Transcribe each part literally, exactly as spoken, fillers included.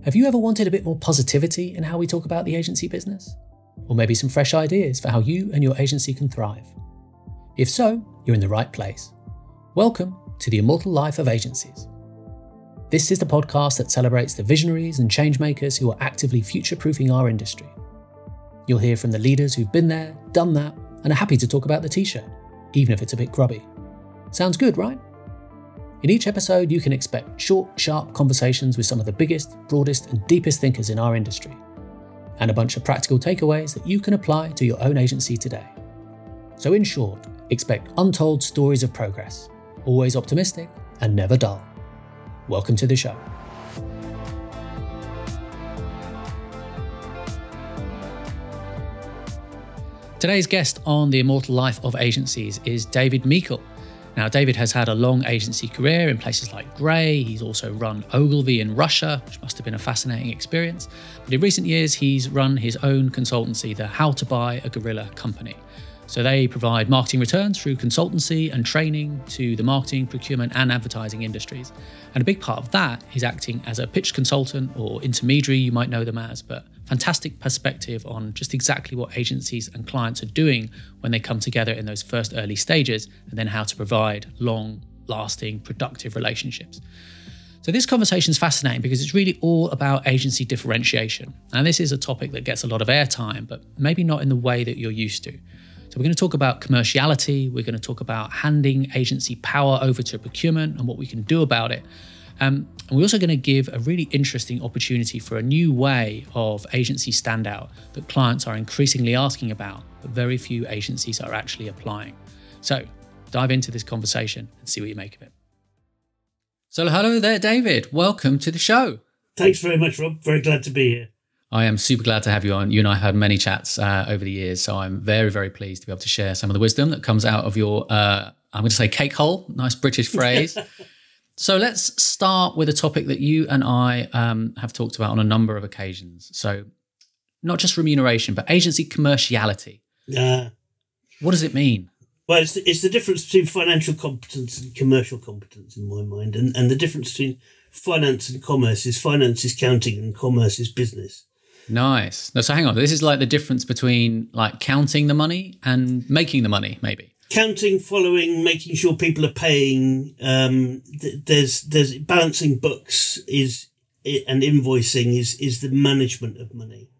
Have you ever wanted a bit more positivity in how we talk about the agency business? Or maybe some fresh ideas for how you and your agency can thrive? If so, you're in the right place. Welcome to The Immortal Life of Agencies. This is the podcast that celebrates the visionaries and changemakers who are actively future-proofing our industry. You'll hear from the leaders who've been there, done that, and are happy to talk about the t-shirt, even if it's a bit grubby. Sounds good, right? In each episode, you can expect short, sharp conversations with some of the biggest, broadest, and deepest thinkers in our industry, and a bunch of practical takeaways that you can apply to your own agency today. So in short, expect untold stories of progress, always optimistic and never dull. Welcome to the show. Today's guest on The Immortal Life of Agencies is David Meikle. Now, David has had a long agency career in places like Grey. He's also run Ogilvy in Russia, which must have been a fascinating experience. But in recent years, he's run his own consultancy, the How to Buy a Guerrilla company. So they provide marketing returns through consultancy and training to the marketing, procurement and advertising industries. And a big part of that is acting as a pitch consultant or intermediary, you might know them as, but fantastic perspective on just exactly what agencies and clients are doing when they come together in those first early stages, and then how to provide long-lasting, productive relationships. So this conversation is fascinating because it's really all about agency differentiation. And this is a topic that gets a lot of airtime, but maybe not in the way that you're used to. So we're going to talk about commerciality, we're going to talk about handing agency power over to procurement and what we can do about it. Um, and we're also going to give a really interesting opportunity for a new way of agency standout that clients are increasingly asking about, but very few agencies are actually applying. So dive into this conversation and see what you make of it. So hello there, David. Welcome to the show. Thanks very much, Rob. Very glad to be here. I am super glad to have you on. You and I have had many chats uh, over the years, so I'm very, very pleased to be able to share some of the wisdom that comes out of your, uh, I'm going to say cake hole, nice British phrase. So let's start with a topic that you and I um, have talked about on a number of occasions. So not just remuneration, but agency commerciality. Uh, what does it mean? Well, it's the, it's the difference between financial competence and commercial competence in my mind. And, and the difference between finance and commerce is finance is counting and commerce is business. Nice. No, so hang on. This is like the difference between like counting the money and making the money, maybe. Counting, following, making sure people are paying. Um, th- there's there's balancing books is and invoicing is is the management of money,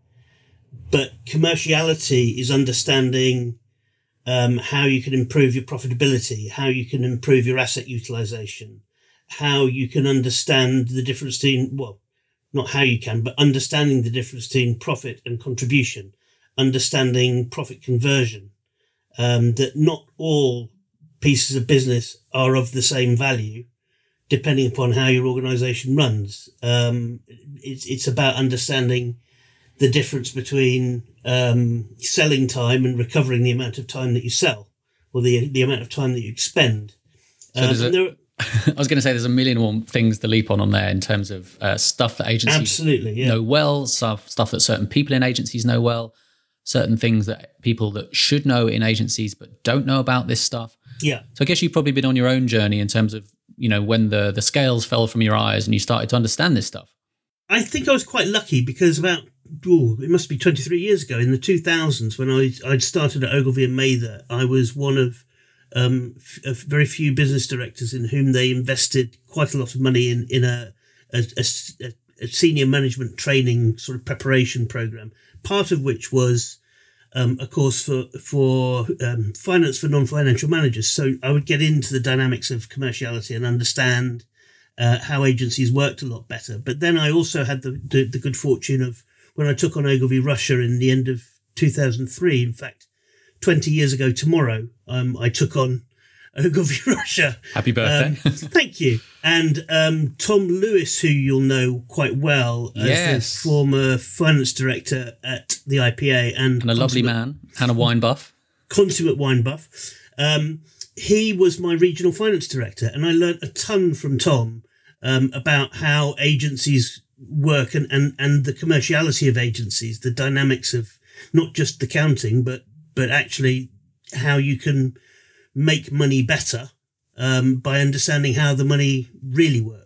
but commerciality is understanding um, how you can improve your profitability, how you can improve your asset utilization, how you can understand the difference between well. Not how you can, but understanding the difference between profit and contribution, understanding profit conversion, um, that not all pieces of business are of the same value, depending upon how your organization runs. Um, it's, it's about understanding the difference between um, selling time and recovering the amount of time that you sell, or the, the amount of time that you expend. So um, and there are, I was going to say there's a million more things to leap on on there in terms of uh, stuff that agencies Absolutely, yeah. know well, stuff, stuff that certain people in agencies know well, certain things that people that should know in agencies but don't know about this stuff. Yeah. So I guess you've probably been on your own journey in terms of, you know, when the, the scales fell from your eyes and you started to understand this stuff. I think I was quite lucky because about, oh, it must be twenty-three years ago, in the two thousands, when I, I'd started at Ogilvy and Mather, I was one of Um, a very few business directors in whom they invested quite a lot of money in, in a, a, a, a senior management training sort of preparation program, part of which was um, a course for, for um, finance for non-financial managers. So I would get into the dynamics of commerciality and understand uh, how agencies worked a lot better. But then I also had the, the, the good fortune of, when I took on Ogilvy Russia in the end of two thousand three, in fact, twenty years ago tomorrow, um, I took on Ogilvy Russia. Happy birthday. Um, thank you. And um, Tom Lewis, who you'll know quite well as yes. the former finance director at the I P A. And, and a lovely man, and a wine buff. Consummate wine buff. Um, he was my regional finance director, and I learnt a ton from Tom um, about how agencies work and, and, and the commerciality of agencies, the dynamics of not just the counting, but but actually how you can make money better um, by understanding how the money really works.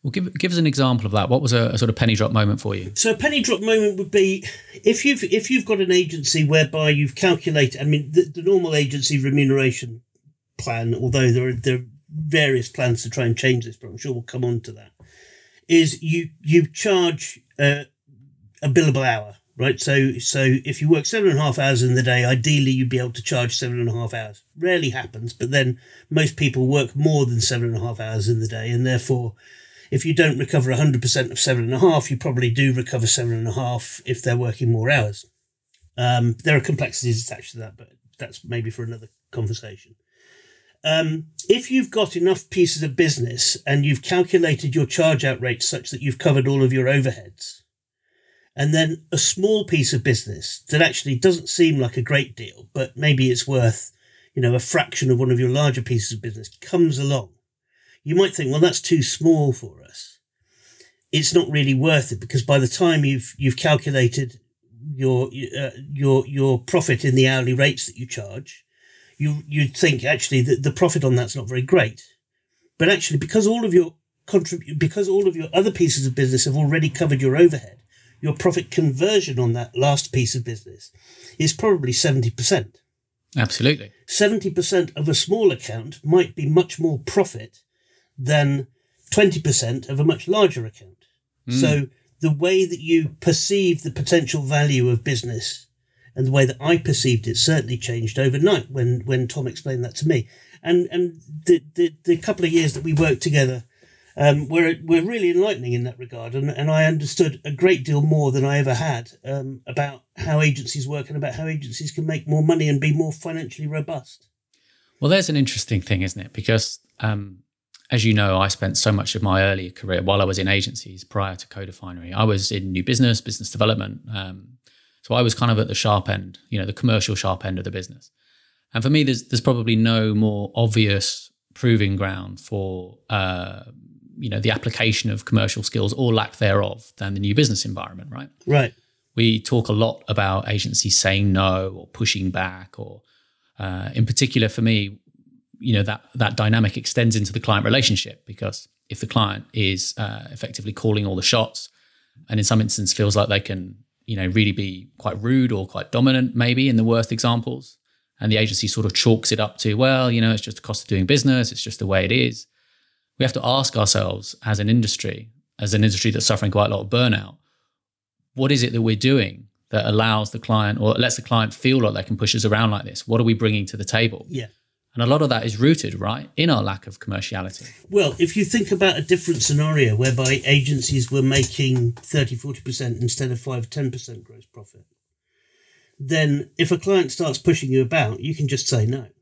Well, give give us an example of that. What was a, a sort of penny drop moment for you? So a penny drop moment would be if you've if you've got an agency whereby you've calculated. I mean, the, the normal agency remuneration plan, although there are there are various plans to try and change this, but I'm sure we'll come on to that. Is you you charge uh, a billable hour, right? So so if you work seven and a half hours in the day, ideally you'd be able to charge seven and a half hours. Rarely happens, but then most people work more than seven and a half hours in the day, and therefore, if you don't recover one hundred percent of seven and a half, you probably do recover seven and a half if they're working more hours. Um, there are complexities attached to that, but that's maybe for another conversation. Um, if you've got enough pieces of business and you've calculated your charge out rate such that you've covered all of your overheads, and then a small piece of business that actually doesn't seem like a great deal, but maybe it's worth, you know, a fraction of one of your larger pieces of business comes along, you might think, well, that's too small for us. It's not really worth it, because by the time you've you've calculated your uh, your your profit in the hourly rates that you charge, you you'd think actually that the profit on that's not very great. But actually, because all of your contrib- because all of your other pieces of business have already covered your overhead, your profit conversion on that last piece of business is probably seventy percent. Absolutely. seventy percent of a small account might be much more profit than twenty percent of a much larger account. Mm. So the way that you perceive the potential value of business and the way that I perceived it certainly changed overnight when, when Tom explained that to me. And and the, the, the couple of years that we worked together um, were, were really enlightening in that regard. And, and I understood a great deal more than I ever had um, about how agencies work and about how agencies can make more money and be more financially robust. Well, there's an interesting thing, isn't it? Because um, as you know, I spent so much of my earlier career while I was in agencies prior to Codefinery. I was in new business, business development. Um, so I was kind of at the sharp end, you know, the commercial sharp end of the business. And for me, there's there's probably no more obvious proving ground for, uh, you know, the application of commercial skills or lack thereof than the new business environment, right? Right. We talk a lot about agencies saying no or pushing back, or uh, in particular for me, you know, that that dynamic extends into the client relationship, because if the client is uh, effectively calling all the shots and in some instances feels like they can, you know, really be quite rude or quite dominant, maybe in the worst examples, and the agency sort of chalks it up to, well, you know, it's just the cost of doing business, it's just the way it is. We have to ask ourselves as an industry, as an industry that's suffering quite a lot of burnout, what is it that we're doing that allows the client or lets the client feel like they can push us around like this? What are we bringing to the table? Yeah. And a lot of that is rooted, right, in our lack of commerciality. Well, if you think about a different scenario whereby agencies were making thirty, forty percent instead of five, ten percent gross profit, then if a client starts pushing you about, you can just say no.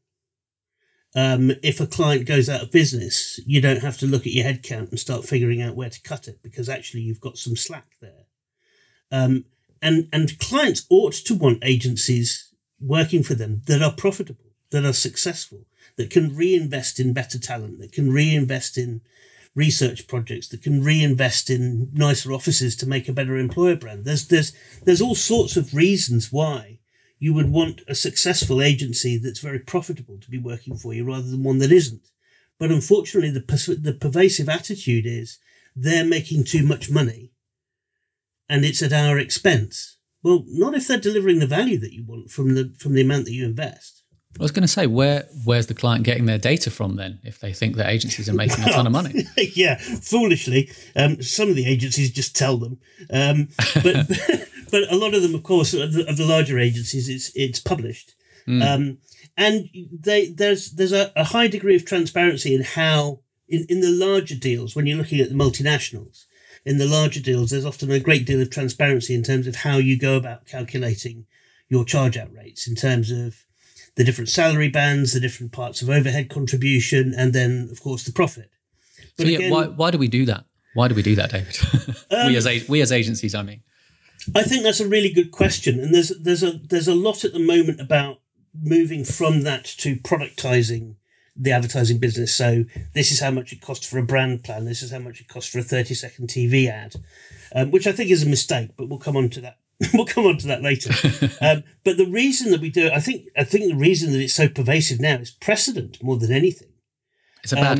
Um, if a client goes out of business, you don't have to look at your headcount and start figuring out where to cut it, because actually you've got some slack there. Um, and, and clients ought to want agencies working for them that are profitable, that are successful, that can reinvest in better talent, that can reinvest in research projects, that can reinvest in nicer offices to make a better employer brand. There's there's there's all sorts of reasons why you would want a successful agency that's very profitable to be working for you rather than one that isn't. But unfortunately, the pers- the pervasive attitude is they're making too much money and it's at our expense. Well, not if they're delivering the value that you want from the from the amount that you invest. I was going to say, where where's the client getting their data from then, if they think that agencies are making a ton of money? Yeah, foolishly, um, some of the agencies just tell them, um, but but a lot of them, of course, of the, of the larger agencies, it's it's published, mm. um, and they there's there's a, a high degree of transparency in how in, in the larger deals, when you're looking at the multinationals, in the larger deals, there's often a great deal of transparency in terms of how you go about calculating your charge out rates, in terms of the different salary bands, the different parts of overhead contribution, and then, of course, the profit. But so yeah, again, why why do we do that? Why do we do that, David? um, we as we as agencies, I mean. I think that's a really good question, and there's there's a there's a lot at the moment about moving from that to productizing the advertising business. So this is how much it costs for a brand plan. This is how much it costs for a thirty second T V ad, um, which I think is a mistake. But we'll come on to that. We'll come on to that later. um, but the reason that we do it, I think, I think the reason that it's so pervasive now is precedent more than anything. It's a bad um, habit.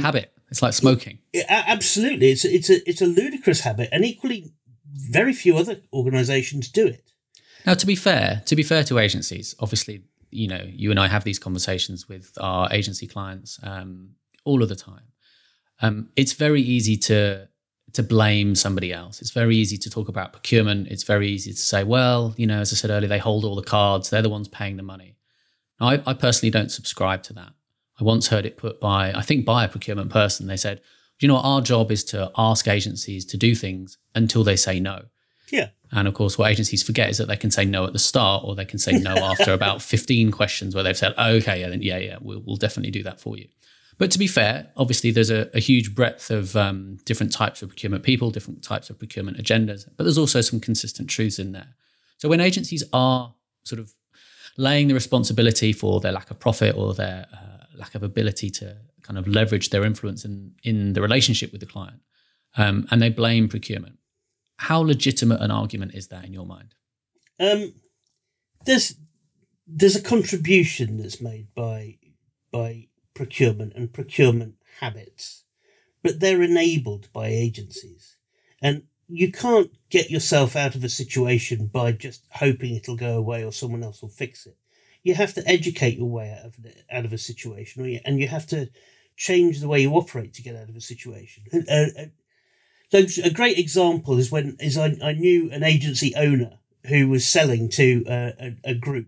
It's like smoking. It, it, absolutely. It's, it's, a, it's a ludicrous habit, and equally, very few other organisations do it. Now, to be fair, to be fair to agencies, obviously, you know, you and I have these conversations with our agency clients um, all of the time. Um, it's very easy to to blame somebody else. It's very easy to talk about procurement. It's very easy to say, well, you know, as I said earlier, they hold all the cards. They're the ones paying the money. Now, I, I personally don't subscribe to that. I once heard it put by, I think by a procurement person. They said, you know, our job is to ask agencies to do things until they say no. Yeah. And of course, what agencies forget is that they can say no at the start, or they can say no after about fifteen questions where they've said, oh, okay, yeah, yeah, yeah, we'll, we'll definitely do that for you. But to be fair, obviously, there's a, a huge breadth of um, different types of procurement people, different types of procurement agendas, but there's also some consistent truths in there. So when agencies are sort of laying the responsibility for their lack of profit or their uh, lack of ability to kind of leverage their influence in, in the relationship with the client, um, and they blame procurement, how legitimate an argument is that in your mind? Um, there's there's a contribution that's made by by procurement and procurement habits, but they're enabled by agencies, and you can't get yourself out of a situation by just hoping it'll go away or someone else will fix it. You have to educate your way out of out of a situation, or you, and you have to change the way you operate to get out of a situation. Uh, uh, So a great example is when is I, I knew an agency owner who was selling to a, a, a group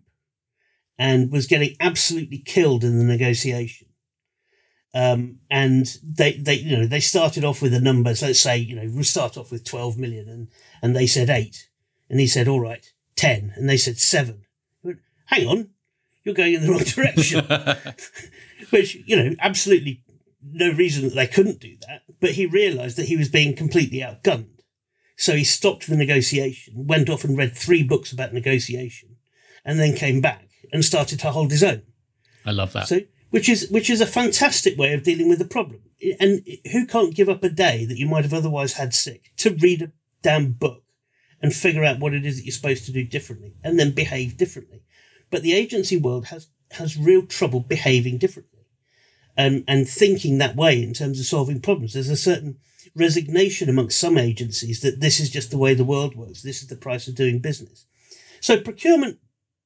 and was getting absolutely killed in the negotiation. Um, and they, they, you know, they started off with a number. So let's say, you know, we'll start off with twelve million, and, and they said eight, and he said, all right, ten. And they said seven. He went, hang on, you're going in the wrong direction. Which, you know, absolutely no reason that they couldn't do that, but he realised that he was being completely outgunned. So he stopped the negotiation, went off and read three books about negotiation, and then came back and started to hold his own. I love that. So, which is which is a fantastic way of dealing with the problem. And who can't give up a day that you might have otherwise had sick to read a damn book and figure out what it is that you're supposed to do differently and then behave differently? But the agency world has, has real trouble behaving differently. And, and thinking that way in terms of solving problems. There's a certain resignation amongst some agencies that this is just the way the world works. This is the price of doing business. So procurement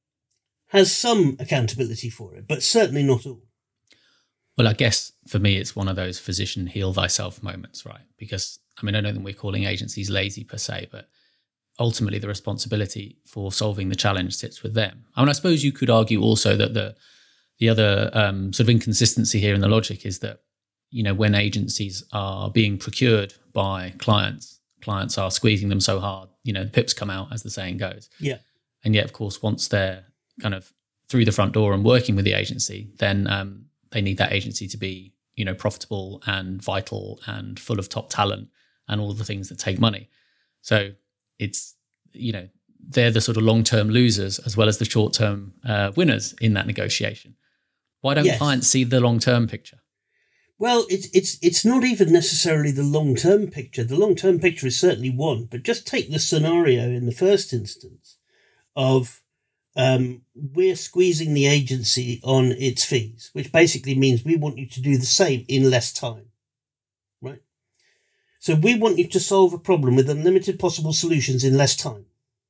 has some accountability for it, but certainly not all. Well, I guess for me, it's one of those physician heal thyself moments, right? Because, I mean, I don't think we're calling agencies lazy per se, but ultimately the responsibility for solving the challenge sits with them. I mean, I suppose you could argue also that the The other um, sort of inconsistency here in the logic is that, you know, when agencies are being procured by clients, clients are squeezing them so hard, you know, the pips come out, as the saying goes. Yeah. And yet, of course, once they're kind of through the front door and working with the agency, then um, they need that agency to be, you know, profitable and vital and full of top talent and all the things that take money. So it's, you know, they're the sort of long-term losers as well as the short-term uh, winners in that negotiation. Why don't yes. clients see the long-term picture? Well, it's it's it's not even necessarily the long-term picture. The long-term picture is certainly one, but just take the scenario in the first instance of um, we're squeezing the agency on its fees, which basically means we want you to do the same in less time, right? So we want you to solve a problem with unlimited possible solutions in less time.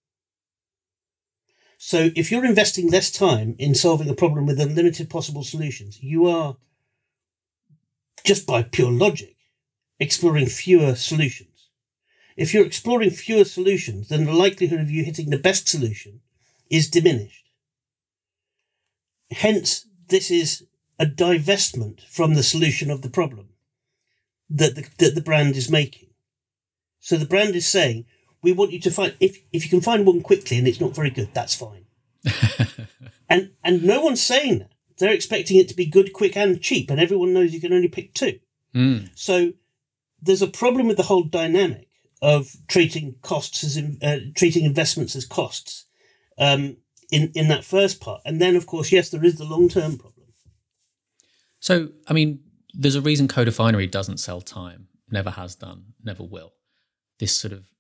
So if you're investing less time in solving a problem with unlimited possible solutions, you are, just by pure logic, exploring fewer solutions. If you're exploring fewer solutions, then the likelihood of you hitting the best solution is diminished. Hence, this is a divestment from the solution of the problem that the, that the brand is making. So the brand is saying, we want you to find, if, if you can find one quickly and it's not very good, that's fine. and and no one's saying that. They're expecting it to be good, quick and cheap, and everyone knows you can only pick two. Mm. So there's a problem with the whole dynamic of treating costs as, in, uh, treating investments as costs um, in, in that first part. And then, of course, yes, there is the long-term problem. So, I mean, there's a reason Codefinery doesn't sell time, never has done, never will. This sort of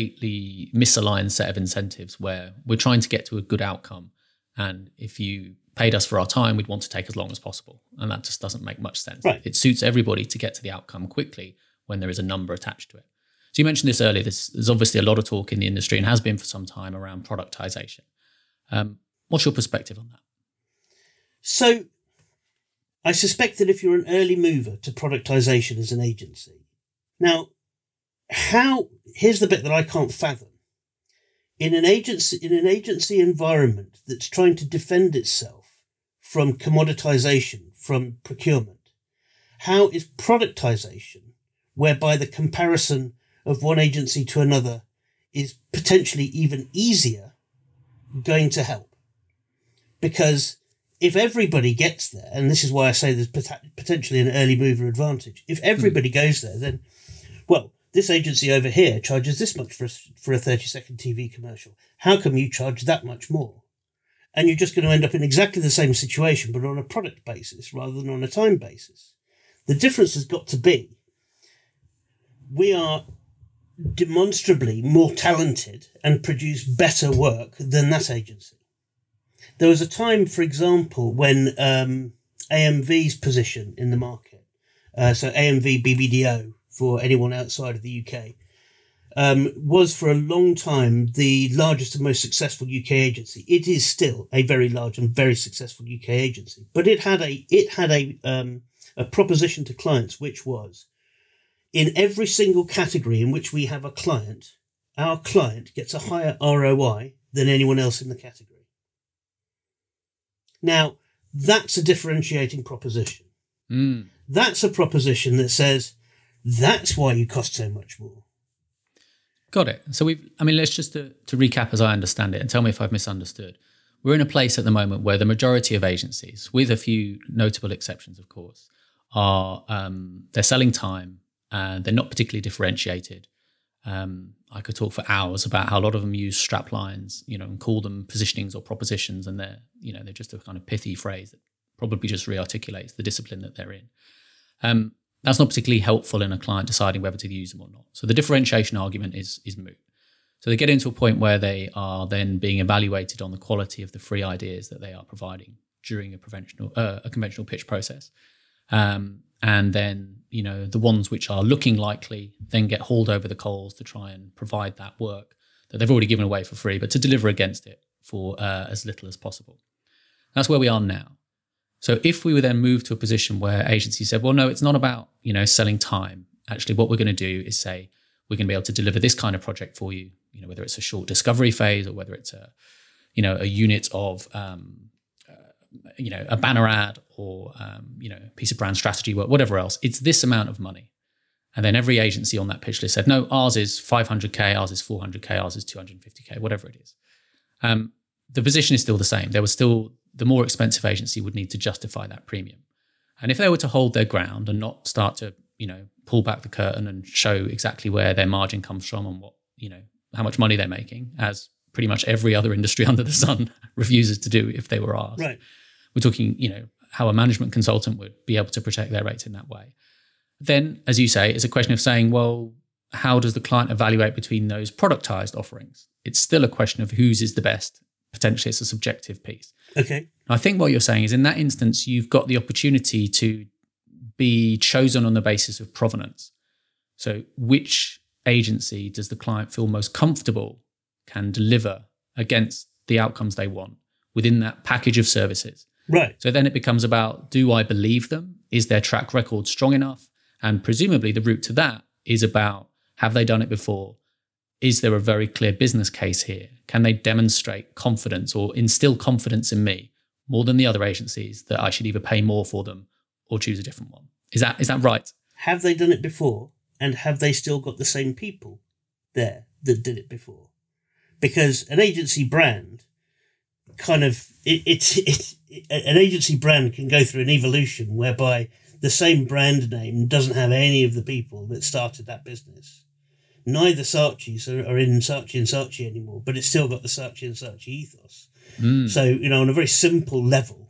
completely misaligned set of incentives where we're trying to get to a good outcome. And if you paid us for our time, we'd want to take as long as possible. And that just doesn't make much sense. Right. It suits everybody to get to the outcome quickly when there is a number attached to it. So you mentioned this earlier. This, there's obviously a lot of talk in the industry and has been for some time around productization. Um, what's your perspective on that? So I suspect that if you're an early mover to productization as an agency, now, how, here's the bit that I can't fathom. In an agency, in an agency environment that's trying to defend itself from commoditization, from procurement, how is productization, whereby the comparison of one agency to another is potentially even easier, going to help? Because if everybody gets there, and this is why I say there's pot- potentially an early mover advantage, if everybody mm. goes there, then, well, this agency over here charges this much for a, for a thirty second T V commercial. How come you charge that much more? And you're just going to end up in exactly the same situation, but on a product basis rather than on a time basis. The difference has got to be we are demonstrably more talented and produce better work than that agency. There was a time, for example, when um, A M V's position in the market, uh, so A M V B B D O, for anyone outside of the U K, um, was for a long time the largest and most successful U K agency. It is still a very large and very successful U K agency, but it had a it had a um, a proposition to clients, which was, in every single category in which we have a client, our client gets a higher R O I than anyone else in the category. Now, that's a differentiating proposition. Mm. That's a proposition that says, that's why you cost so much more. Got it. So we've, I mean, let's just to, to recap as I understand it and tell me if I've misunderstood. We're in a place at the moment where the majority of agencies, with a few notable exceptions, of course, are, um, they're selling time and they're not particularly differentiated. Um, I could talk for hours about how a lot of them use strap lines, you know, and call them positionings or propositions. And they're, you know, they're just a kind of pithy phrase that probably just re-articulates the discipline that they're in. Um, That's not particularly helpful in a client deciding whether to use them or not. So the differentiation argument is is moot. So they get into a point where they are then being evaluated on the quality of the free ideas that they are providing during a conventional uh, a conventional pitch process, um, and then you know the ones which are looking likely then get hauled over the coals to try and provide that work that they've already given away for free, but to deliver against it for uh, as little as possible. That's where we are now. So if we were then moved to a position where agencies said, well, no, it's not about, you know, selling time. Actually, what we're going to do is say, we're going to be able to deliver this kind of project for you, you know, whether it's a short discovery phase or whether it's a, you know, a unit of, um, uh, you know, a banner ad or, um, you know, a piece of brand strategy work, whatever else. It's this amount of money. And then every agency on that pitch list said, no, ours is five hundred K, ours is four hundred K, ours is two hundred fifty K, whatever it is. Um, the position is still the same. There was still, the more expensive agency would need to justify that premium. And if they were to hold their ground and not start to, you know, pull back the curtain and show exactly where their margin comes from and what, you know, how much money they're making, as pretty much every other industry under the sun refuses to do if they were asked. Right. We're talking, you know, how a management consultant would be able to protect their rates in that way. Then, as you say, it's a question of saying, well, how does the client evaluate between those productized offerings? It's still a question of whose is the best. Potentially it's a subjective piece. Okay. I think what you're saying is in that instance, you've got the opportunity to be chosen on the basis of provenance. So which agency does the client feel most comfortable can deliver against the outcomes they want within that package of services? Right. So then it becomes about, do I believe them? Is their track record strong enough? And presumably the route to that is about, have they done it before? Is there a very clear business case here? Can they demonstrate confidence or instill confidence in me more than the other agencies that I should either pay more for them or choose a different one? Is that is that right? Have they done it before? And have they still got the same people there that did it before? Because an agency brand kind of, it, it's it, it, an agency brand can go through an evolution whereby the same brand name doesn't have any of the people that started that business. Neither Saatchi's are, are in Saatchi and Saatchi anymore, but it's still got the Saatchi and Saatchi ethos. Mm. So, you know, on a very simple level,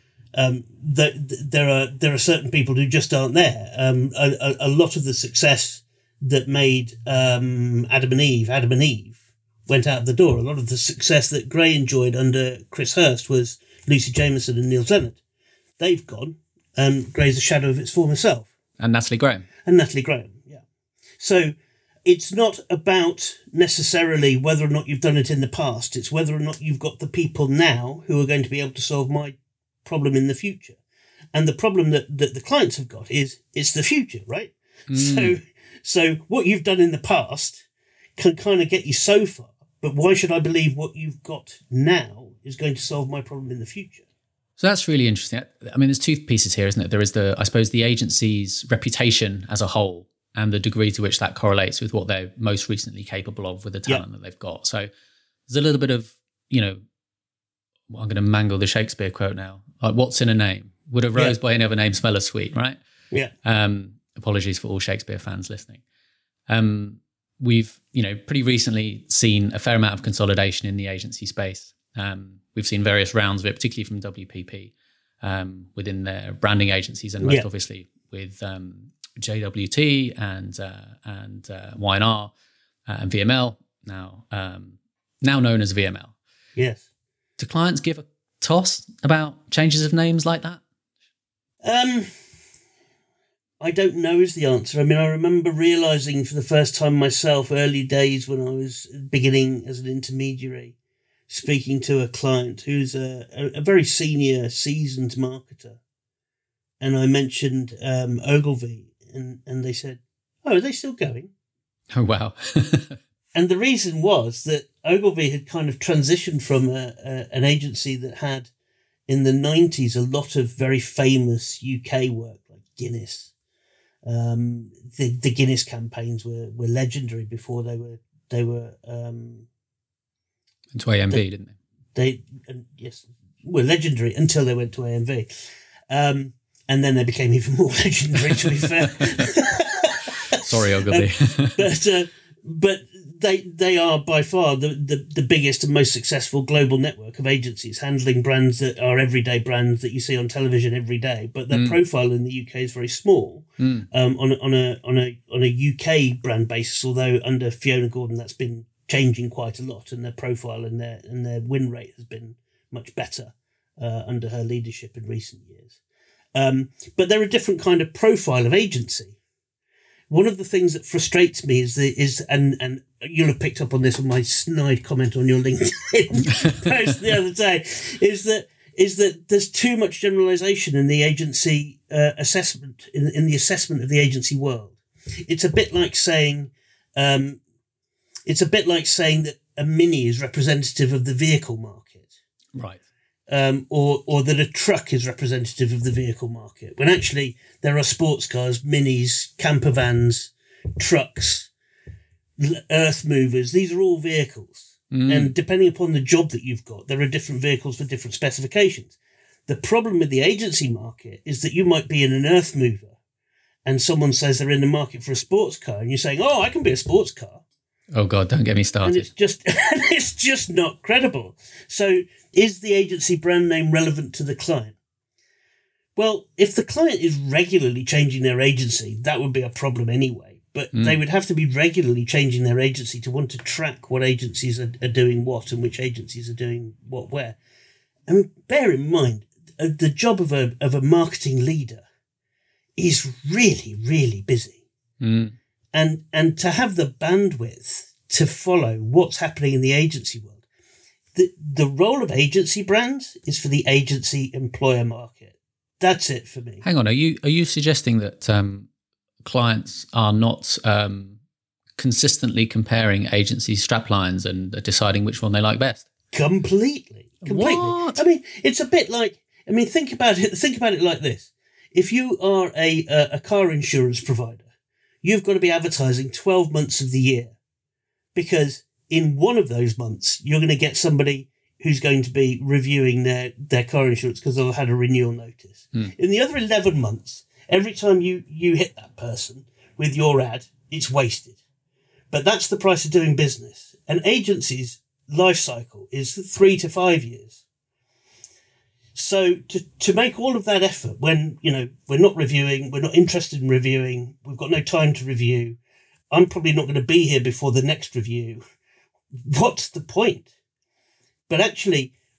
um, the, the, there are there are certain people who just aren't there. Um, a, a, a lot of the success that made um, Adam and Eve, Adam and Eve, went out the door. A lot of the success that Gray enjoyed under Chris Hurst was Lucy Jameson and Niels Leonard. They've gone and grazed the shadow of its former self. And Natalie Graham. And Natalie Graham, yeah. So it's not about necessarily whether or not you've done it in the past. It's whether or not you've got the people now who are going to be able to solve my problem in the future. And the problem that, that the clients have got is it's the future, right? Mm. So, so what you've done in the past can kind of get you so far, but why should I believe what you've got now is going to solve my problem in the future? So that's really interesting. I mean, there's two pieces here, isn't it? There is the, I suppose, the agency's reputation as a whole and the degree to which that correlates with what they're most recently capable of with the talent yep. that they've got. So there's a little bit of, you know, well, I'm going to mangle the Shakespeare quote now. Like, what's in a name? Would a rose yeah. by any other name smell as sweet, right? Yeah. Um, apologies for all Shakespeare fans listening. Um, we've, you know, pretty recently seen a fair amount of consolidation in the agency space. Um, we've seen various rounds of it, particularly from W P P um, within their branding agencies, and most yeah. obviously with um, J W T and uh, and uh, Y and R uh, and V M L, now um, now known as V M L. Yes. Do clients give a toss about changes of names like that? Um, I don't know is the answer. I mean, I remember realising for the first time myself, early days when I was beginning as an intermediary, speaking to a client who's a, a, a very senior, seasoned marketer. And I mentioned um, Ogilvy, and, and they said, oh, are they still going? Oh, wow. And the reason was that Ogilvy had kind of transitioned from a, a, an agency that had, in the nineties, a lot of very famous U K work, like Guinness. Um, the, the Guinness campaigns were, were legendary before they were, they were, um, to A M V, they, didn't they? They, uh, yes, were legendary until they went to A M V. Um, and then they became even more legendary, to be fair. Sorry, Ogilvy. um, but, uh, but they they are by far the, the, the biggest and most successful global network of agencies handling brands that are everyday brands that you see on television every day. But their mm. profile in the U K is very small mm. um, on, on, a, on, a, on a U K brand basis, although under Fiona Gordon that's been changing quite a lot, and their profile and their and their win rate has been much better uh, under her leadership in recent years. Um, but they're a different kind of profile of agency. One of the things that frustrates me is the is and and you'll have picked up on this on my snide comment on your LinkedIn post the other day, is that is that there's too much generalisation in the agency uh, assessment in in the assessment of the agency world. It's a bit like saying. Um, It's a bit like saying that a Mini is representative of the vehicle market. Right. Um, or, or that a truck is representative of the vehicle market. When actually there are sports cars, Minis, camper vans, trucks, earth movers. These are all vehicles. Mm. And depending upon the job that you've got, there are different vehicles for different specifications. The problem with the agency market is that you might be in an earth mover and someone says they're in the market for a sports car and you're saying, oh, I can be a sports car. Oh God, don't get me started. And it's just, it's just not credible. So is the agency brand name relevant to the client? Well, if the client is regularly changing their agency, that would be a problem anyway. But mm. they would have to be regularly changing their agency to want to track what agencies are, are doing what and which agencies are doing what where. I mean, bear in mind, uh, the job of a of a marketing leader is really, really busy. Mm. And and to have the bandwidth to follow what's happening in the agency world. The the role of agency brands is for the agency employer market. That's it for me. Hang on, are you are you suggesting that um, clients are not um, consistently comparing agency straplines and deciding which one they like best? Completely. Completely. What? I mean, it's a bit like, I mean, think about it, think about it like this. If you are a a, a car insurance provider, you've got to be advertising twelve months of the year, because in one of those months, you're going to get somebody who's going to be reviewing their, their car insurance because they'll have had a renewal notice. Hmm. In the other eleven months, every time you, you hit that person with your ad, it's wasted. But that's the price of doing business. An agency's life cycle is three to five years. So to, to make all of that effort when, you know, we're not reviewing, we're not interested in reviewing, we've got no time to review, I'm probably not going to be here before the next review. What's the point? But actually,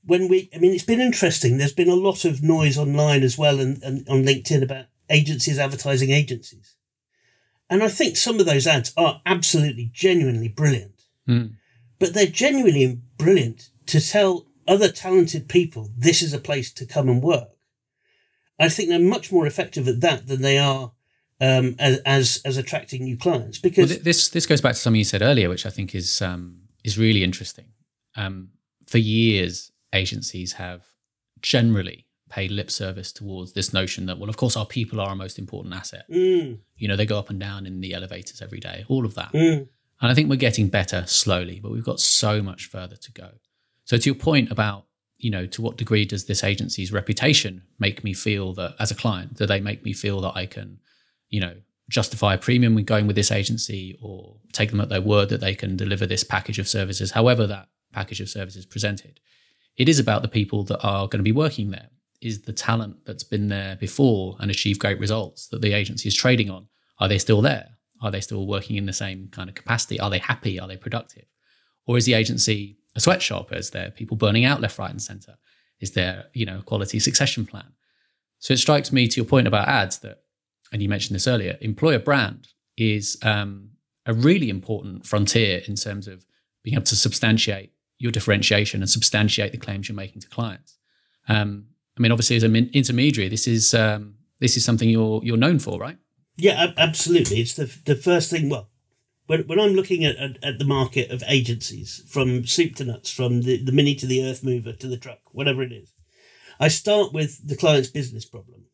when we, I mean, it's been interesting. There's been a lot of noise online as well and, and on LinkedIn about agencies advertising agencies. And I think some of those ads are absolutely, genuinely brilliant. Mm. But they're genuinely brilliant to tell other talented people this is a place to come and work. I think they're much more effective at that than they are um, as, as as attracting new clients. Because well, th- this this goes back to something you said earlier, which I think is um, is really interesting. Um, for years, agencies have generally paid lip service towards this notion that, well, of course, our people are our most important asset. Mm. You know, they go up and down in the elevators every day, all of that. Mm. And I think we're getting better slowly, but we've got so much further to go. So to your point about, you know, to what degree does this agency's reputation make me feel that, as a client, do they make me feel that I can, you know, justify a premium when going with this agency, or take them at their word that they can deliver this package of services, however that package of services is presented? It is about the people that are going to be working there. Is the talent that's been there before and achieved great results that the agency is trading on, are they still there? Are they still working in the same kind of capacity? Are they happy? Are they productive? Or is the agency a sweatshop? Is there people burning out left, right, and centre? Is there, you know, a quality succession plan? So it strikes me, to your point about ads, that, and you mentioned this earlier, employer brand is um, a really important frontier in terms of being able to substantiate your differentiation and substantiate the claims you're making to clients. Um, I mean, obviously, as an intermediary, this is um, this is something you're you're known for, right? Yeah, absolutely. It's the the first thing. Well, when when I'm looking at, at, at the market of agencies, from soup to nuts, from the, the mini to the earth mover to the truck, whatever it is, I start with the client's business problem.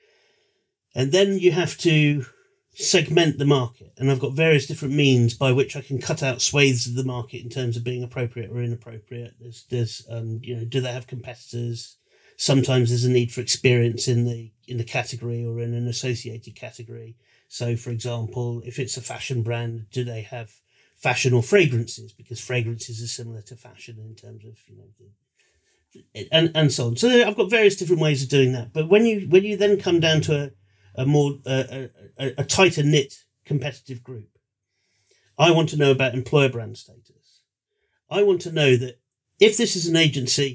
And then you have to segment the market. And I've got various different means by which I can cut out swathes of the market in terms of being appropriate or inappropriate. There's, there's um, you know, do they have competitors? Sometimes there's a need for experience in the in the category or in an associated category. So, for example, if it's a fashion brand, do they have fashion or fragrances? Because fragrances are similar to fashion in terms of, you know, the, and and so on. So I've got various different ways of doing that. But when you when you then come down to a, a more uh, a, a tighter knit competitive group, I want to know about employer brand status. I want to know that if this is an agency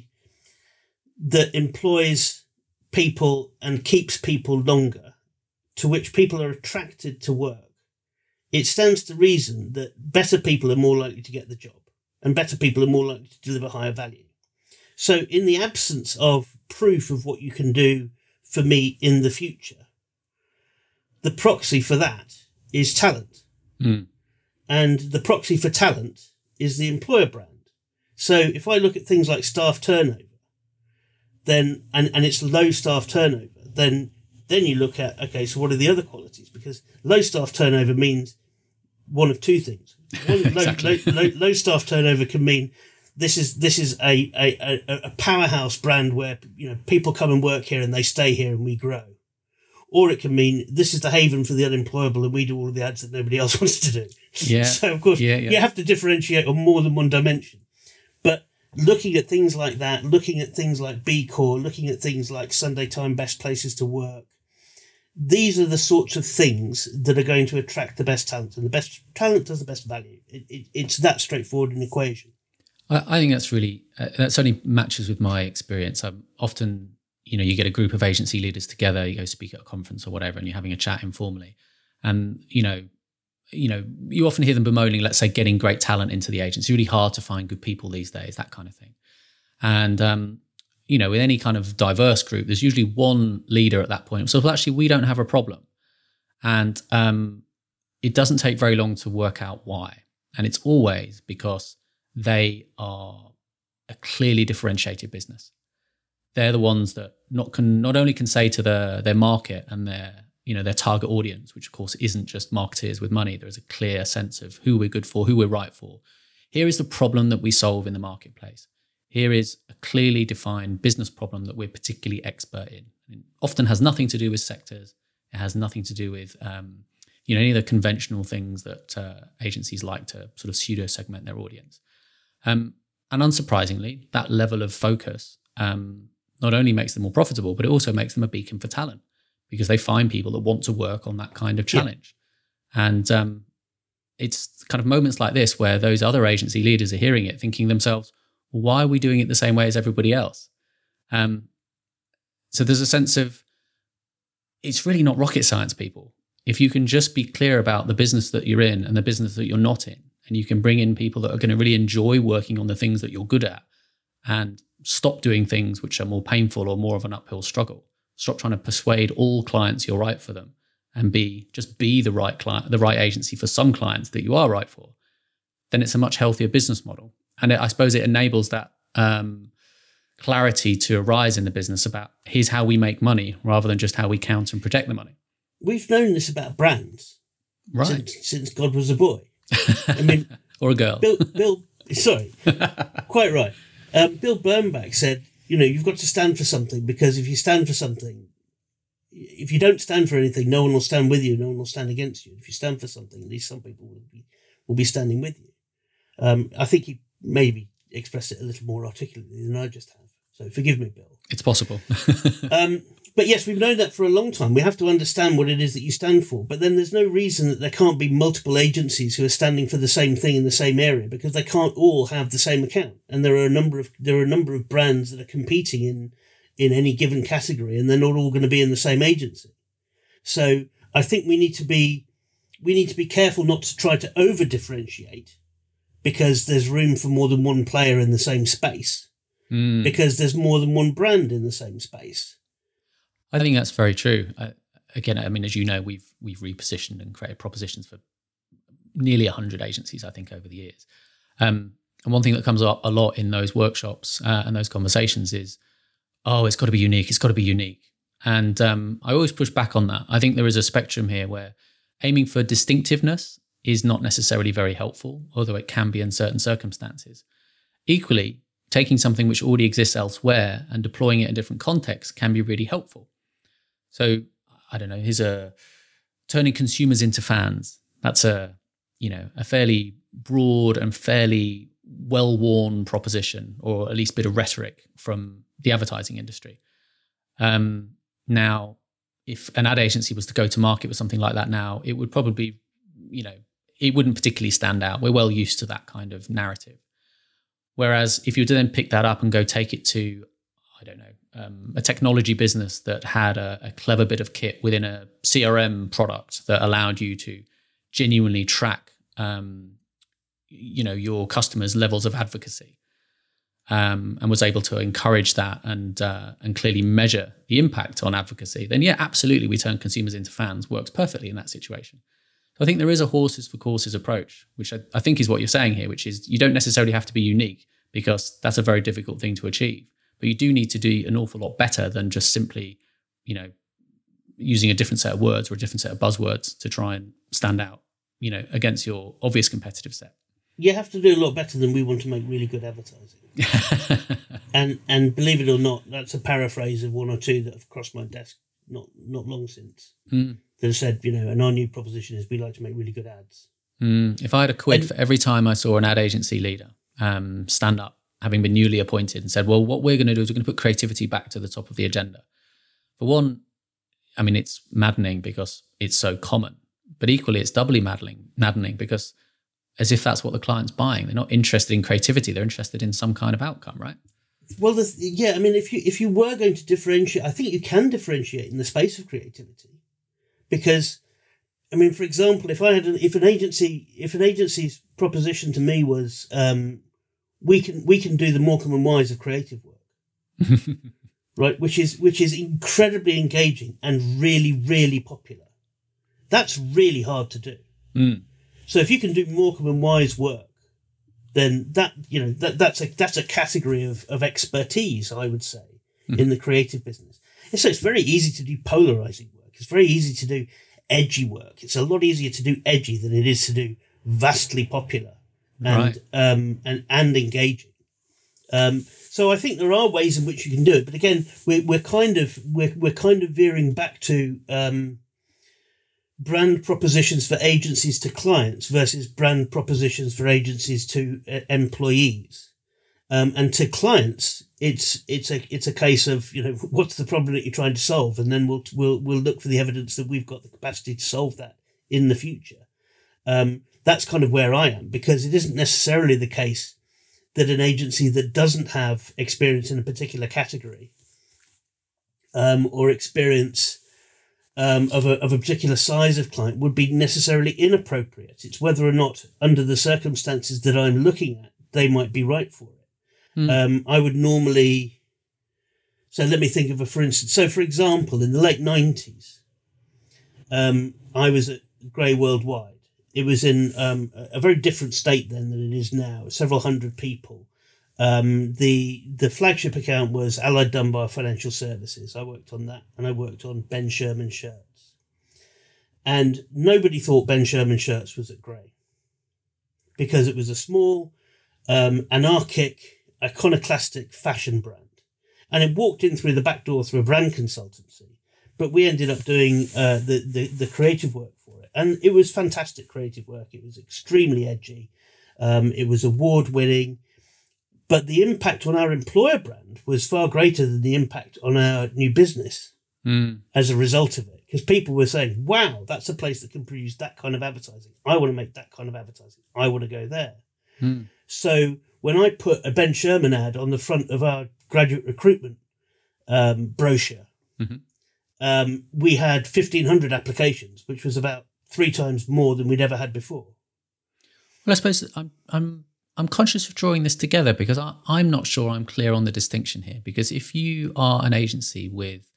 that employs people and keeps people longer, to which people are attracted to work, it stands to reason that better people are more likely to get the job and better people are more likely to deliver higher value. So in the absence of proof of what you can do for me in the future, the proxy for that is talent. Mm. And the proxy for talent is the employer brand. So if I look at things like staff turnover, then and, and it's low staff turnover, then then you look at, okay, so what are the other qualities? Because low staff turnover means one of two things. One, exactly. low, low, low, low staff turnover can mean this is this is a, a, a, a powerhouse brand where, you know, people come and work here and they stay here and we grow. Or it can mean this is the haven for the unemployable and we do all of the ads that nobody else wants to do. Yeah. So, of course, yeah, yeah. you have to differentiate on more than one dimension. But looking at things like that, looking at things like B Corp, looking at things like Sunday Time Best Places to Work, these are the sorts of things that are going to attract the best talent, and the best talent does the best value. It, it, it's that straightforward an equation. I, I think that's really, uh, that certainly matches with my experience. I'm often, you know, you get a group of agency leaders together, you go speak at a conference or whatever, and you're having a chat informally. And, you know, you know, you often hear them bemoaning, let's say, getting great talent into the agency. It's really hard to find good people these days, that kind of thing. And, um, you know, with any kind of diverse group, there's usually one leader at that point. So, well, actually, we don't have a problem. And um, it doesn't take very long to work out why. And it's always because they are a clearly differentiated business. They're the ones that not can not only can say to the, their market and their, you know, their target audience, which of course isn't just marketeers with money. There is a clear sense of who we're good for, who we're right for. Here is the problem that we solve in the marketplace. Here is a clearly defined business problem that we're particularly expert in. It often has nothing to do with sectors. It has nothing to do with, um, you know, any of the conventional things that uh, agencies like to sort of pseudo-segment their audience. Um, and unsurprisingly, that level of focus um, not only makes them more profitable, but it also makes them a beacon for talent, because they find people that want to work on that kind of challenge. Yeah. And um, it's kind of moments like this where those other agency leaders are hearing it, thinking to themselves, why are we doing it the same way as everybody else? Um, so there's a sense of, it's really not rocket science, people. If you can just be clear about the business that you're in and the business that you're not in, and you can bring in people that are going to really enjoy working on the things that you're good at, and stop doing things which are more painful or more of an uphill struggle. Stop trying to persuade all clients you're right for them, and be just be the right client, the right agency for some clients that you are right for. Then it's a much healthier business model. And it, I suppose it enables that um, clarity to arise in the business about here's how we make money rather than just how we count and protect the money. We've known this about brands right. since, since God was a boy. I mean, or a girl. Bill, Bill sorry, quite right. Um, Bill Bernbach said, you know, you've got to stand for something, because if you stand for something, if you don't stand for anything, no one will stand with you, no one will stand against you. If you stand for something, at least some people will be will be standing with you. Um, I think he maybe expressed it a little more articulately than I just have. So forgive me, Bill. It's possible. um, but yes, we've known that for a long time. We have to understand what it is that you stand for. But then there's no reason that there can't be multiple agencies who are standing for the same thing in the same area, because they can't all have the same account. And there are a number of there are a number of brands that are competing in in any given category, and they're not all going to be in the same agency. So I think we need to be we need to be careful not to try to over differentiate, because there's room for more than one player in the same space, mm. because there's more than one brand in the same space. I think that's very true. Uh, again, I mean, as you know, we've we've repositioned and created propositions for nearly one hundred agencies, I think, over the years. Um, and one thing that comes up a lot in those workshops uh, and those conversations is, oh, it's got to be unique. It's got to be unique. And um, I always push back on that. I think there is a spectrum here where aiming for distinctiveness is not necessarily very helpful, although it can be in certain circumstances. Equally, taking something which already exists elsewhere and deploying it in different contexts can be really helpful. So, I don't know, here's a turning consumers into fans. That's a, you know, a fairly broad and fairly well-worn proposition, or at least a bit of rhetoric from the advertising industry. Um, now, if an ad agency was to go to market with something like that now, it would probably, you know, it wouldn't particularly stand out. We're well used to that kind of narrative. Whereas if you were to then pick that up and go take it to, I don't know, um, a technology business that had a, a clever bit of kit within a C R M product that allowed you to genuinely track, um, you know, your customers' levels of advocacy, um, and was able to encourage that and uh, and clearly measure the impact on advocacy, then yeah, absolutely, we turn consumers into fans works perfectly in that situation. So I think there is a horses for courses approach, which I, I think is what you're saying here, which is you don't necessarily have to be unique, because that's a very difficult thing to achieve. But you do need to do an awful lot better than just simply, you know, using a different set of words or a different set of buzzwords to try and stand out, you know, against your obvious competitive set. You have to do a lot better than we want to make really good advertising. and and believe it or not, that's a paraphrase of one or two that have crossed my desk not not long since. Mm. That have said, you know, and our new proposition is we like to make really good ads. Mm. If I had a quid and, for every time I saw an ad agency leader um, stand up, having been newly appointed, and said, well, what we're going to do is we're going to put creativity back to the top of the agenda. For one, I mean, it's maddening because it's so common, but equally it's doubly maddening, maddening because as if that's what the client's buying. They're not interested in creativity. They're interested in some kind of outcome, right? Well, the, yeah, I mean, if you if you were going to differentiate, I think you can differentiate in the space of creativity. Because, I mean, for example, if I had, an, if an agency, if an agency's proposition to me was, um, we can we can do the Morecambe and Wise of creative work, right? Which is which is incredibly engaging and really really popular. That's really hard to do. Mm. So if you can do Morecambe and Wise work, then that you know that that's a that's a category of of expertise, I would say, mm. in the creative business. And so it's very easy to do polarizing work. It's very easy to do edgy work. It's a lot easier to do edgy than it is to do vastly popular and right. um, and and engaging. Um, so I think there are ways in which you can do it, but again, we're we're kind of we're we're kind of veering back to um, brand propositions for agencies to clients versus brand propositions for agencies to uh, employees, um, and to clients. It's it's a it's a case of, you know, what's the problem that you're trying to solve, and then we'll we'll we'll look for the evidence that we've got the capacity to solve that in the future. Um, that's kind of where I am, because it isn't necessarily the case that an agency that doesn't have experience in a particular category um, or experience um, of, a, of a particular size of client would be necessarily inappropriate. It's whether or not, under the circumstances that I'm looking at, they might be right for it. Mm. Um, I would normally... So let me think of a for instance. So, for example, in the late nineties, um, I was at Grey Worldwide. It was in um, a very different state then than it is now, several hundred people. Um, the the flagship account was Allied Dunbar Financial Services. I worked on that, and I worked on Ben Sherman Shirts. And nobody thought Ben Sherman Shirts was at Grey because it was a small, um, anarchic, iconoclastic fashion brand. And it walked in through the back door through a brand consultancy. But we ended up doing uh, the, the, the creative work for it. And it was fantastic creative work. It was extremely edgy. Um, it was award-winning. But the impact on our employer brand was far greater than the impact on our new business mm. as a result of it. Because people were saying, wow, that's a place that can produce that kind of advertising. I want to make that kind of advertising. I want to go there. Mm. So when I put a Ben Sherman ad on the front of our graduate recruitment um, brochure, mm-hmm. um, we had fifteen hundred applications, which was about three times more than we'd ever had before. Well, I suppose I'm I'm I'm conscious of drawing this together because I, I'm not sure I'm clear on the distinction here. Because if you are an agency with,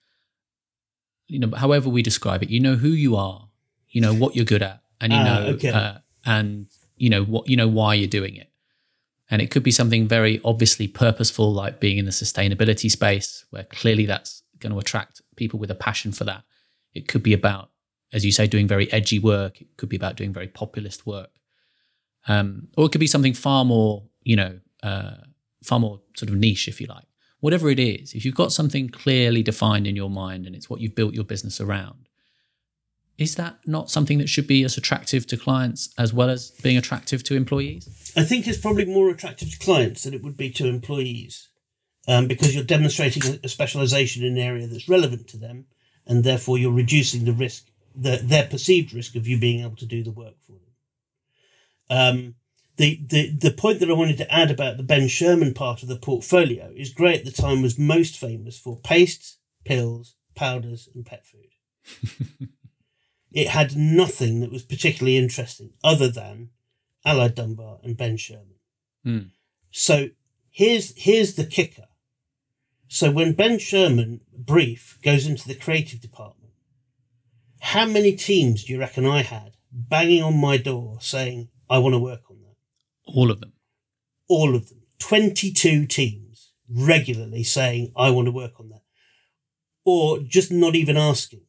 you know, however we describe it, you know who you are, you know what you're good at, and you uh, know, okay. uh, and you know what you know why you're doing it. And it could be something very obviously purposeful, like being in the sustainability space, where clearly that's going to attract people with a passion for that. It could be about, as you say, doing very edgy work. It could be about doing very populist work. Um, or it could be something far more, you know, uh, far more sort of niche, if you like. Whatever it is, if you've got something clearly defined in your mind and it's what you've built your business around, is that not something that should be as attractive to clients as well as being attractive to employees? I think it's probably more attractive to clients than it would be to employees um, because you're demonstrating a specialisation in an area that's relevant to them, and therefore you're reducing the risk, the, their perceived risk of you being able to do the work for them. Um, the, the, the point that I wanted to add about the Ben Sherman part of the portfolio is Grey at the time was most famous for pastes, pills, powders and pet food. It had nothing that was particularly interesting other than Allied Dunbar and Ben Sherman. Mm. So here's here's the kicker. So when Ben Sherman brief goes into the creative department, how many teams do you reckon I had banging on my door saying, I want to work on that? All of them. All of them. twenty-two teams regularly saying, I want to work on that. Or just not even asking.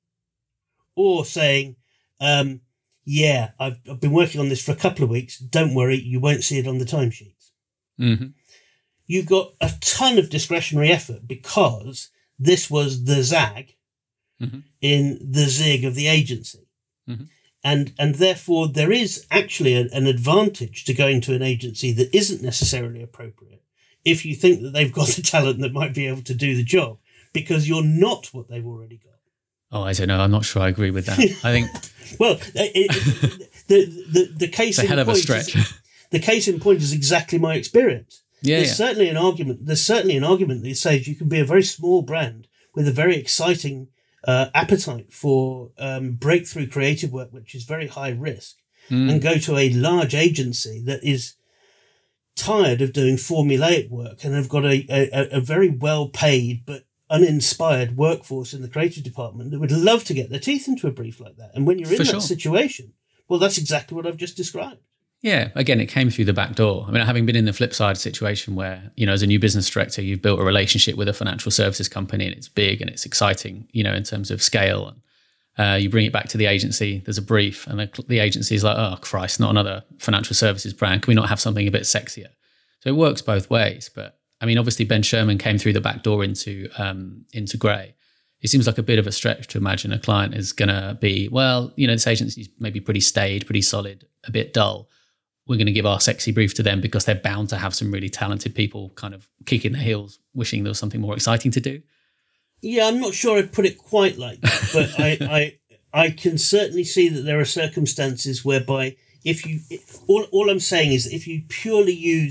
Or saying, um, yeah, I've, I've been working on this for a couple of weeks. Don't worry, you won't see it on the timesheets. Mm-hmm. You got a ton of discretionary effort because this was the zag mm-hmm. in the zig of the agency. Mm-hmm. And and therefore there is actually a, an advantage to going to an agency that isn't necessarily appropriate if you think that they've got the talent that might be able to do the job, because you're not what they've already got. Oh, I don't know. I'm not sure I agree with that. I think well, it, it, the the the case it's a in hell of a point stretch. Is, the case in point is exactly my experience. Yeah, there's yeah. certainly an argument. There's certainly an argument that says you can be a very small brand with a very exciting uh, appetite for um, breakthrough creative work, which is very high risk, mm. and go to a large agency that is tired of doing formulaic work and have got a a, a very well paid but uninspired workforce in the creative department that would love to get their teeth into a brief like that. And when you're in For that sure. situation, well, that's exactly what I've just described. Yeah, again, it came through the back door. I mean, having been in the flip side situation where, you know, as a new business director, you've built a relationship with a financial services company and it's big and it's exciting, you know, in terms of scale. And uh, you bring it back to the agency, there's a brief, and the, the agency is like, oh, Christ, not another financial services brand. Can we not have something a bit sexier? So it works both ways. But I mean, obviously, Ben Sherman came through the back door into um, into Grey. It seems like a bit of a stretch to imagine a client is going to be, well, you know, this agency's maybe pretty staid, pretty solid, a bit dull. We're going to give our sexy brief to them because they're bound to have some really talented people kind of kicking their heels, wishing there was something more exciting to do. Yeah, I'm not sure I'd put it quite like that, but I, I I can certainly see that there are circumstances whereby if you, all, all I'm saying is that if you purely use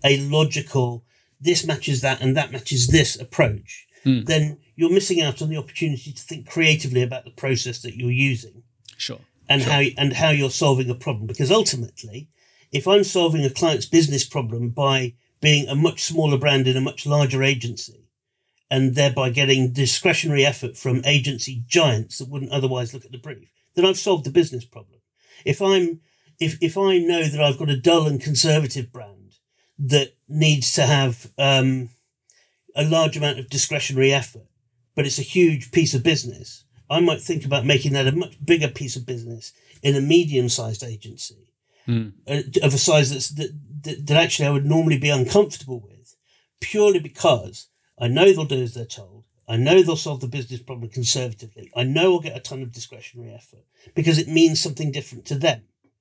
a logical, this matches that and that matches this approach, mm. then you're missing out on the opportunity to think creatively about the process that you're using. Sure. And sure. how and how you're solving a problem. Because ultimately, if I'm solving a client's business problem by being a much smaller brand in a much larger agency, and thereby getting discretionary effort from agency giants that wouldn't otherwise look at the brief, then I've solved the business problem. If I'm if if I know that I've got a dull and conservative brand that needs to have um, a large amount of discretionary effort, but it's a huge piece of business, I might think about making that a much bigger piece of business in a medium-sized agency mm. uh, of a size that's, that, that, that actually I would normally be uncomfortable with, purely because I know they'll do as they're told. I know they'll solve the business problem conservatively. I know I'll get a ton of discretionary effort because it means something different to them.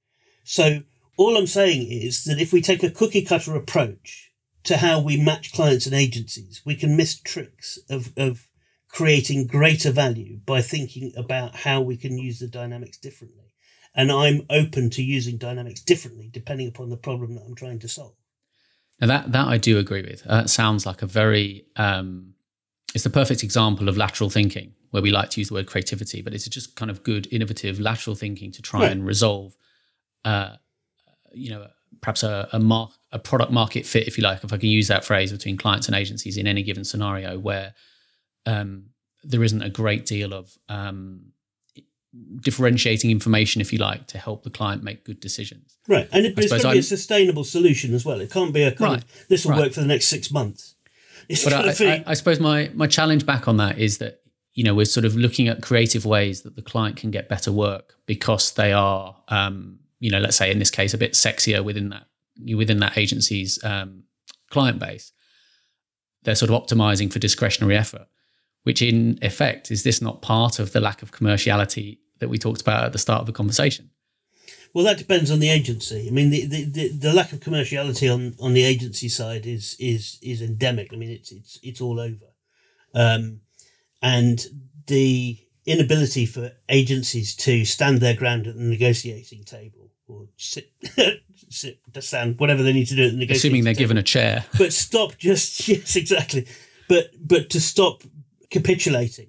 So all I'm saying is that if we take a cookie-cutter approach to how we match clients and agencies, we can miss tricks of, of creating greater value by thinking about how we can use the dynamics differently. And I'm open to using dynamics differently depending upon the problem that I'm trying to solve. Now that, that I do agree with. That sounds like a very, um, it's the perfect example of lateral thinking, where we like to use the word creativity, but it's just kind of good, innovative lateral thinking to try right. and resolve, uh, you know, perhaps a, a, mark, a product market fit, if you like, if I can use that phrase, between clients and agencies in any given scenario where Um, there isn't a great deal of um, differentiating information, if you like, to help the client make good decisions. Right, and it, it's got to be a sustainable solution as well. It can't be a kind right. of, this will right. work for the next six months. It's but I, be... I, I suppose my, my challenge back on that is that, you know, we're sort of looking at creative ways that the client can get better work because they are, um, you know, let's say in this case, a bit sexier within that, within that agency's um, client base. They're sort of optimizing for discretionary effort, which in effect, is this not part of the lack of commerciality that we talked about at the start of the conversation? Well, that depends on the agency. I mean, the the, the, the lack of commerciality on, on the agency side is is is endemic. I mean, it's it's it's all over, um, and the inability for agencies to stand their ground at the negotiating table or sit sit stand whatever they need to do at the negotiating assuming they're table. given a chair, but stop just yes exactly, but but to stop capitulating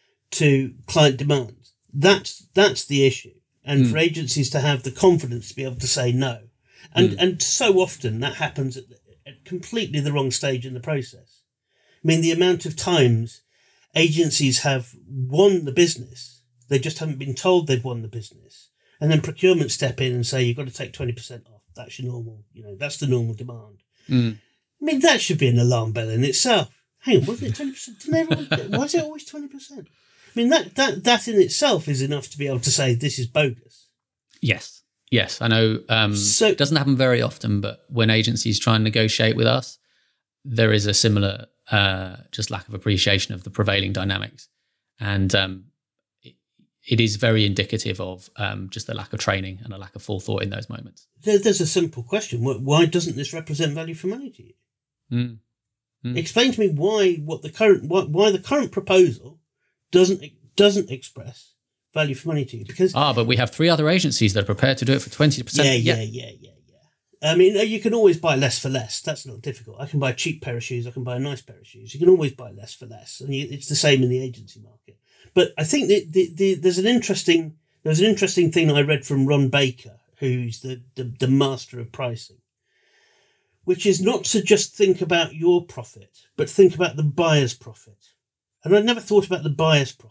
to client demands. That's that's the issue. And mm. for agencies to have the confidence to be able to say no. And mm. and so often that happens at, the, at completely the wrong stage in the process. I mean, the amount of times agencies have won the business, they just haven't been told they've won the business. And then procurement step in and say, you've got to take twenty percent off. That's your normal, you know, that's the normal demand. Mm. I mean, that should be an alarm bell in itself. Hang on, wasn't it twenty percent? Didn't everyone, why is it always twenty percent? I mean, that, that, that in itself is enough to be able to say this is bogus. Yes. Yes. I know um, so, it doesn't happen very often, but when agencies try and negotiate with us, there is a similar uh, just lack of appreciation of the prevailing dynamics. And um, it, it is very indicative of um, just the lack of training and a lack of forethought in those moments. There, there's a simple question. Why doesn't this represent value for money to you? Mm. Mm. Explain to me why what the current why, why the current proposal doesn't doesn't express value for money to you. Because ah, but we have three other agencies that are prepared to do it for twenty percent. Yeah, yeah, yeah, yeah, yeah. I mean, you can always buy less for less. That's not difficult. I can buy a cheap pair of shoes. I can buy a nice pair of shoes. You can always buy less for less, and you, it's the same in the agency market. But I think that the, the, there's an interesting there's an interesting thing that I read from Ron Baker, who's the, the the master of pricing, which is not to just think about your profit, but think about the buyer's profit. And I'd never thought about the buyer's profit.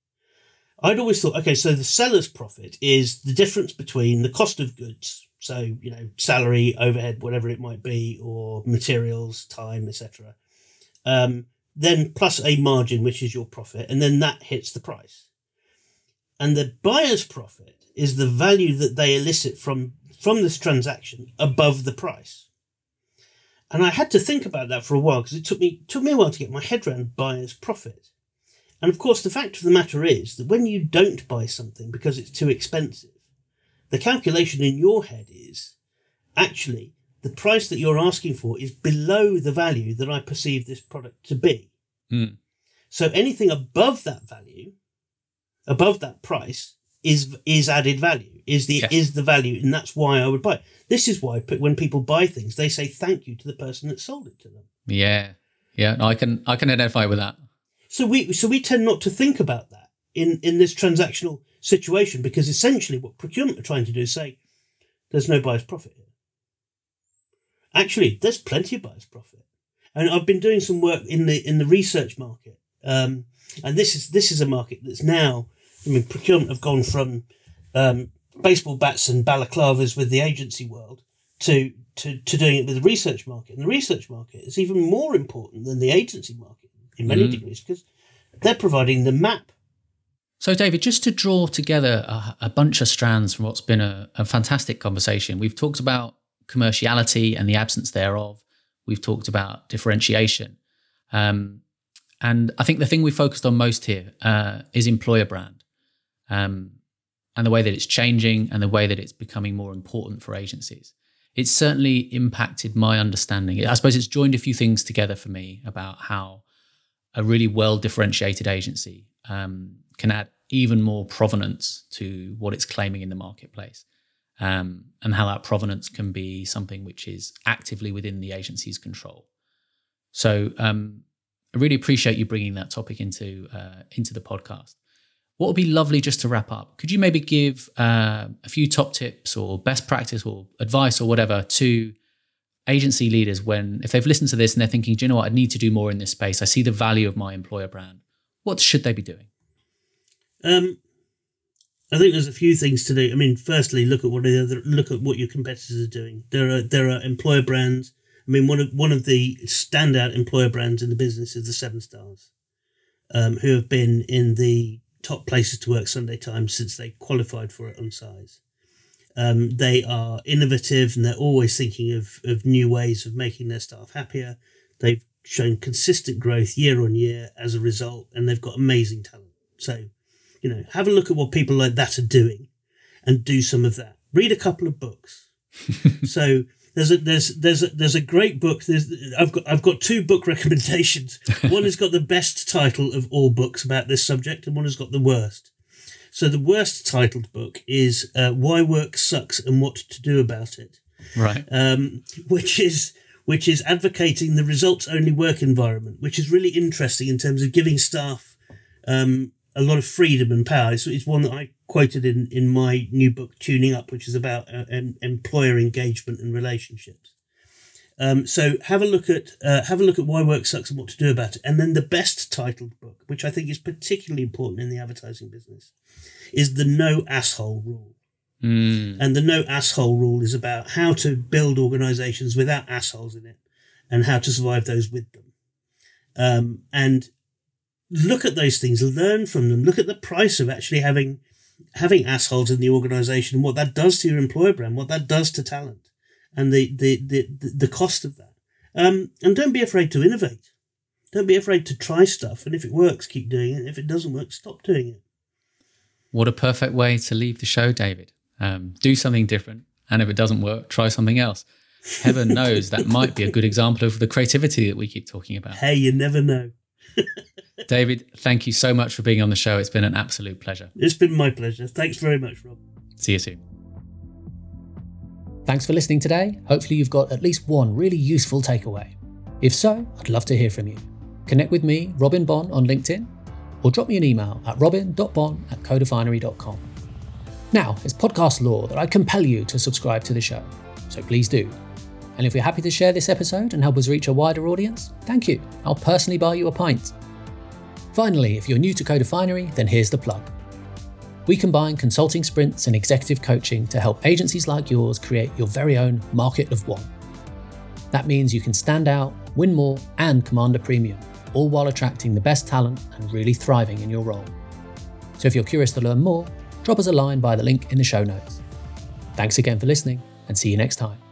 I'd always thought, okay, so the seller's profit is the difference between the cost of goods, so, you know, salary, overhead, whatever it might be, or materials, time, et cetera. Um, then plus a margin, which is your profit, and then that hits the price. And the buyer's profit is the value that they elicit from, from this transaction above the price. And I had to think about that for a while because it took me took me a while to get my head around buyer's profit. And of course, the fact of the matter is that when you don't buy something because it's too expensive, the calculation in your head is actually the price that you're asking for is below the value that I perceive this product to be. Mm. So anything above that value, above that price, is is added value. is the yes. is the value, and that's why I would buy it. This is why when people buy things, they say thank you to the person that sold it to them. Yeah, yeah, no, I can I can identify with that. So we so we tend not to think about that in, in this transactional situation, because essentially what procurement are trying to do is say there's no buyer's profit here. Actually, there's plenty of buyer's profit, and I've been doing some work in the in the research market, um, and this is this is a market that's now. I mean, procurement have gone from um, baseball bats and balaclavas with the agency world to, to, to doing it with the research market. And the research market is even more important than the agency market in many mm. degrees, because they're providing the map. So, David, just to draw together a, a bunch of strands from what's been a, a fantastic conversation, we've talked about commerciality and the absence thereof. We've talked about differentiation. Um, and I think the thing we focused on most here uh, is employer brand. Um, and the way that it's changing and the way that it's becoming more important for agencies. It's certainly impacted my understanding. I suppose it's joined a few things together for me about how a really well-differentiated agency um, can add even more provenance to what it's claiming in the marketplace, um, and how that provenance can be something which is actively within the agency's control. So um, I really appreciate you bringing that topic into uh, into the podcast. What would be lovely just to wrap up? Could you maybe give uh, a few top tips or best practice or advice or whatever to agency leaders when, if they've listened to this and they're thinking, do you know what, I need to do more in this space. I see the value of my employer brand. What should they be doing? Um, I think there's a few things to do. I mean, firstly, look at what the other, look at what your competitors are doing. There are there are employer brands. I mean, one of one of the standout employer brands in the business is the Seven Stars, um, who have been in the top places to work Sunday Times since they qualified for it on size. Um, they are innovative and they're always thinking of, of new ways of making their staff happier. They've shown consistent growth year on year as a result, and they've got amazing talent. So, you know, have a look at what people like that are doing and do some of that. Read a couple of books. So there's a there's there's a there's a great book. There's I've got I've got two book recommendations. One has got the best title of all books about this subject, and one has got the worst. So the worst titled book is uh, Why Work Sucks and What to Do About It. Right. Um, which is which is advocating the results only work environment, which is really interesting in terms of giving staff um, a lot of freedom and power. So it's one that I quoted in, in my new book, Tuning Up, which is about uh, em- employer engagement and relationships. Um, so have a look at uh, have a look at Why Work Sucks and What to Do About It. And then the best titled book, which I think is particularly important in the advertising business, is the No Asshole Rule. Mm. And the No Asshole Rule is about how to build organizations without assholes in it and how to survive those with them. Um, and look at those things, learn from them, look at the price of actually having having assholes in the organization and what that does to your employer brand, what that does to talent, and the the the, the cost of that. Um, and don't be afraid to innovate. Don't be afraid to try stuff. And if it works, keep doing it. If it doesn't work, stop doing it. What a perfect way to leave the show, David. Um, do something different. And if it doesn't work, try something else. Heaven knows that might be a good example of the creativity that we keep talking about. Hey, you never know. David, thank you so much for being on the show. It's been an absolute pleasure. It's been my pleasure. Thanks very much, Rob. See you soon. Thanks for listening today. Hopefully you've got at least one really useful takeaway. If so, I'd love to hear from you. Connect with me, Robin Bon, on LinkedIn, or drop me an email at robin dot bon at codefinery dot com. Now, it's podcast law that I compel you to subscribe to the show, so please do. And if you're happy to share this episode and help us reach a wider audience, thank you. I'll personally buy you a pint. Finally, if you're new to Codefinery, then here's the plug. We combine consulting sprints and executive coaching to help agencies like yours create your very own market of one. That means you can stand out, win more, and command a premium, all while attracting the best talent and really thriving in your role. So if you're curious to learn more, drop us a line via the link in the show notes. Thanks again for listening, and see you next time.